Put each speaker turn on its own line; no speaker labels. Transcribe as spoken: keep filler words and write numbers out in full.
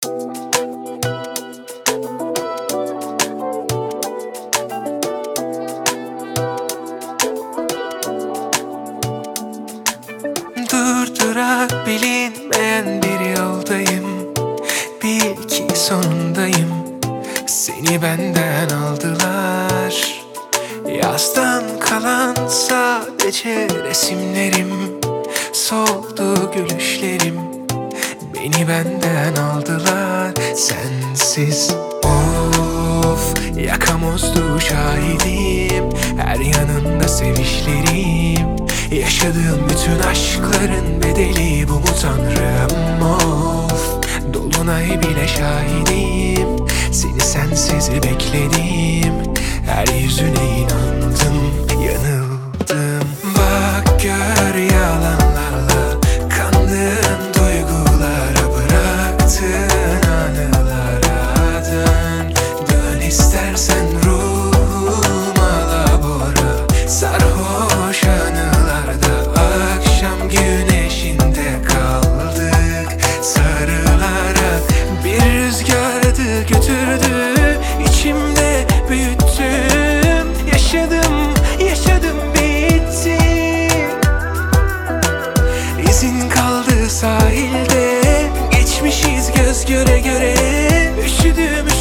Durdurak bilinmeyen bir yoldayım. Bil ki sonundayım. Seni benden aldılar. Yazdan kalan sadece resimlerim. Soldu gülüşlerim. Beni benden aldılar. Sensiz of, yakamozdu şahidim. Her yanında sevişlerim. Yaşadığım bütün aşkların bedeli bu mu tanrım, of. Dolunay bile şahidim. Seni sensiz bekledim. Her yüzüne inandım, yanıldım. Bak gör yalanlarla kandığın duygulara, bıraktığın anılara dön. Dön istersen ruhum alabora. Sarhoş anılarda akşam güneşinde kaldık sarılarak. Bir rüzgardı götürdü, içimde büyüttüm. Yaşadım, yaşadım, bitti. İzin kaldı sahilde, geçmişiz göz göre göre. Üşüdüm,